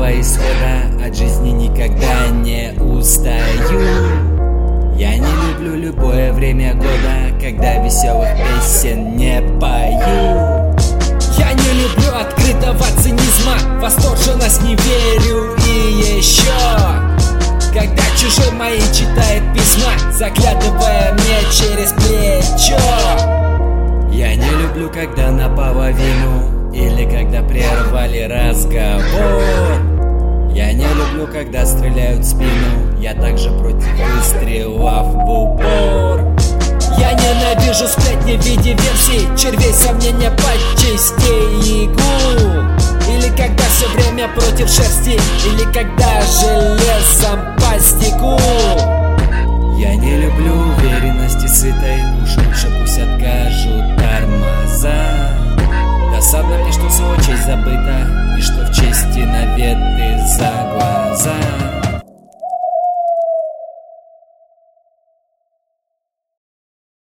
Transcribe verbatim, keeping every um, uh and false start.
нового исхода, от жизни никогда не устаю. Я не люблю любое время года, когда веселых песен не пою. Я не люблю открытого цинизма, восторженность не верю. И еще, когда чужой мои читает письма, заглядывая мне через плечо. Я не люблю, когда наполовину или когда прервали разговор. Я не люблю, когда стреляют в спину, я также против выстрелов в упор. Я ненавижу сплетни в виде версий, червей сомнения по частей игу. Или когда все время против шерсти, или когда железом по стеклу. Я не люблю уверенности сытой, уж лучше пусть откажут тормоза. Досадно мне, что свою честь забыта, и что в чести наветы за глаза.